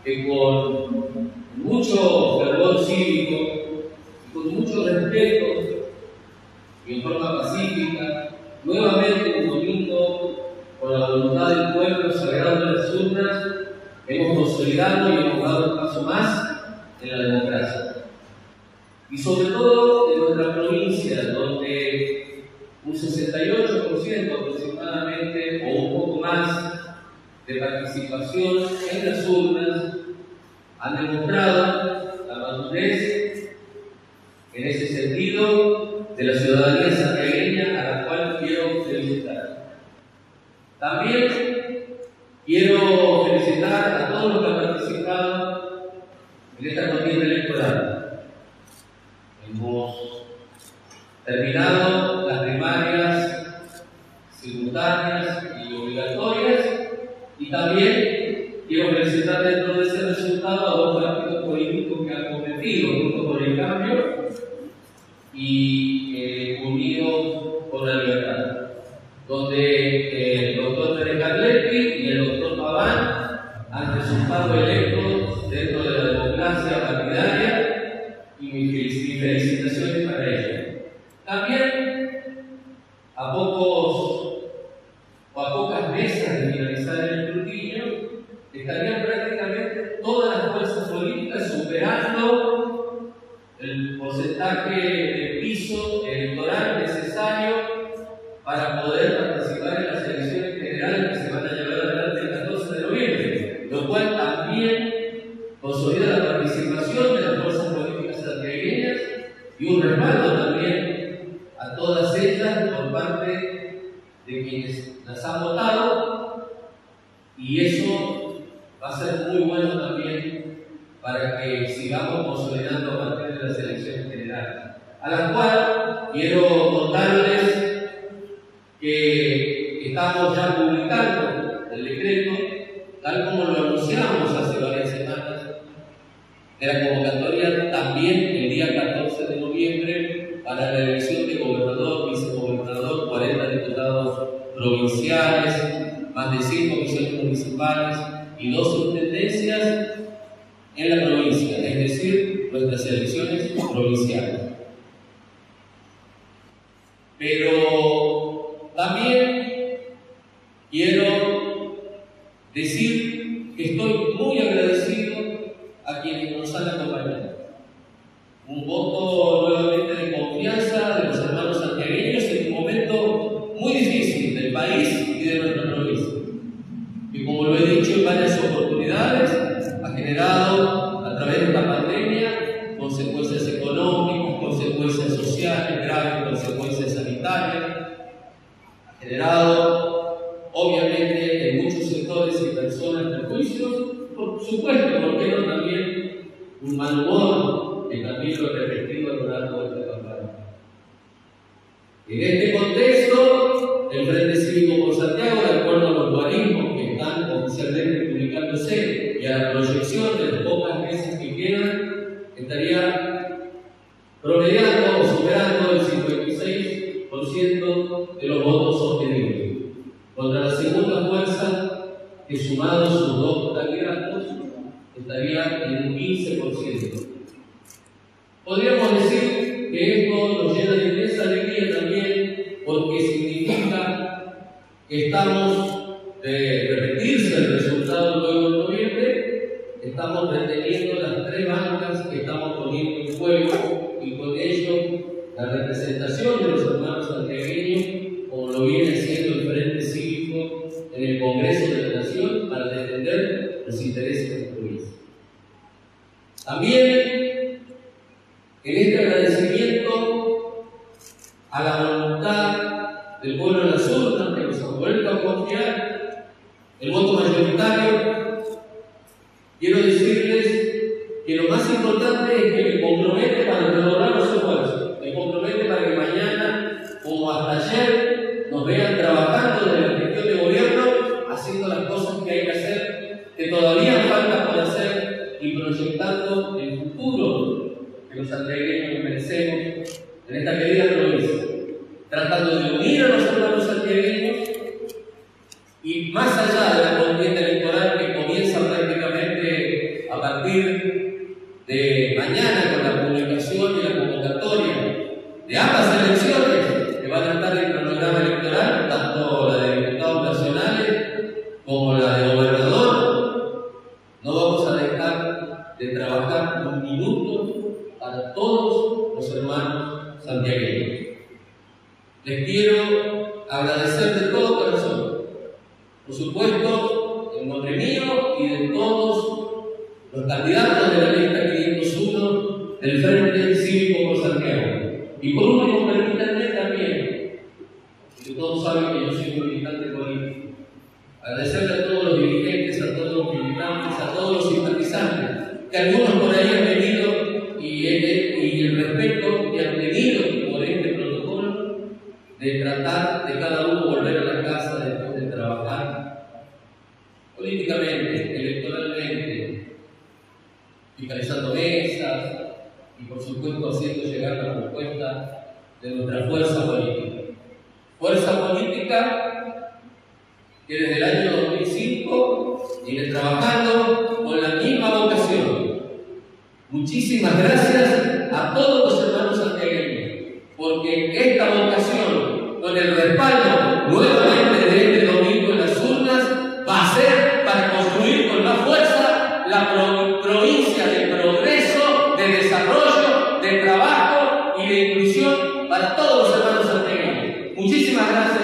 que con mucho fervor cívico, con mucho respeto y en forma pacífica, nuevamente un domingo, con la voluntad del pueblo sagrado de las urnas, hemos consolidado y hemos dado un paso más en la democracia. Y sobre todo en nuestra provincia, donde un 68% aproximadamente, o un poco más, de participación en las urnas, han demostrado la madurez en ese sentido de la ciudadanía santiagueña, a la cual quiero felicitar. También quiero felicitar a todos los que han participado en esta contienda electoral. Hemos terminado las primarias simultáneas y obligatorias, y también quiero felicitar dentro de ese resultado a dos partidos políticos que han competido, Juntos por el Cambio y Unidos por la Libertad, donde el doctor Pérez Carletti y el doctor Paván han resultado electos dentro de la democracia partidaria, y mis felicitaciones para ellos. También a pocas mesas de finalizar el escrutinio, estarían prácticamente todas las fuerzas políticas superando el porcentaje de piso electoral necesario para poder participar en las elecciones generales que se van a llevar adelante el 14 de noviembre, lo cual también consolida la participación de las fuerzas políticas santiagueñas y un respaldo también a todas ellas por parte de quienes las han votado, y eso va a ser muy bueno también para que sigamos consolidando a partir de las elecciones generales, a las cuales quiero contarles que estamos ya publicando el decreto, tal como lo anunciamos hace varias semanas, de la convocatoria también el día 14 de noviembre para la elección de gobernador, vicegobernador, 40 diputados provinciales, más de 100 comisiones municipales y 2 intendencias en la provincia, es decir, nuestras elecciones provinciales. Pero también quiero decir que estoy muy agradecido a quienes nos han acompañado. Un voto nuevamente de confianza de los hermanos santiagueños en un momento muy difícil del país y de nuestra provincia, que, como lo he dicho en varias oportunidades, ha generado a través de esta pandemia consecuencias económicas, consecuencias sociales, graves consecuencias sanitarias, ha generado obviamente en muchos sectores y personas perjuicios, por supuesto, ¿por qué no también un mal humor que también lo he repetido a lo largo de esta campaña? En este contexto, el Frente Cívico por Santiago, de acuerdo a los guarismos que están oficialmente publicándose y a la proyección de las pocas meses que quedan, estaría promediando o superando el 56% de los votos obtenidos, contra la segunda fuerza, que sumados sus 2 candidatos estaría en un 15%. Podríamos decir que esto nos llena de inmensa alegría también, porque significa que estamos, de repetirse el resultado luego de noviembre, estamos reteniendo las 3 bancas que estamos poniendo en juego, y con ello la representación de los hermanos santiagueños, como lo viene haciendo el Frente Cívico en el Congreso de la Nación, para defender los intereses de la provincia. También en este agradecimiento a la voluntad del pueblo de las urnas, que nos han vuelto a confiar el voto mayoritario, quiero decirles que lo más importante es que me compromete para redoblar los esfuerzos, me compromete para que mañana, como hasta ayer, nos vean trabajando en la gestión de gobierno, haciendo las cosas que hay que hacer, que todavía falta por hacer, y proyectando el futuro que los santiagueños merecemos en esta querida provincia, tratando de unir a los hermanos santiagueños, y más allá de la contienda electoral que comienza prácticamente partir de mañana con la publicación y la convocatoria de ambas elecciones que van a estar en el programa electoral, tanto la de diputados nacionales como la de gobernador, no vamos a dejar de trabajar un minuto para todos los hermanos santiagueños. Les quiero agradecer de todo corazón, por supuesto, en nombre mío y de todos los candidatos de la lista 501 del Frente Cívico por Santiago. Y por último, permítanme también, que todos saben que yo soy un militante político, agradecerle a todos los dirigentes, a todos los militantes, a todos los simpatizantes, que algunos por ahí han venido y el respeto que han tenido por este protocolo de tratar de cada uno volver a la casa después de trabajar políticamente, electoralmente, fiscalizando mesas y por supuesto haciendo llegar la propuesta de nuestra fuerza política. Fuerza política que desde el año 2005 viene trabajando con la misma vocación. Muchísimas gracias a todos los hermanos santiagueños, porque esta vocación, con el respaldo nuevamente de este domingo en las urnas, va a ser para construir con más fuerza la provincia de progreso, de desarrollo, de trabajo y de inclusión para todos los hermanos santiagueños. Muchísimas gracias.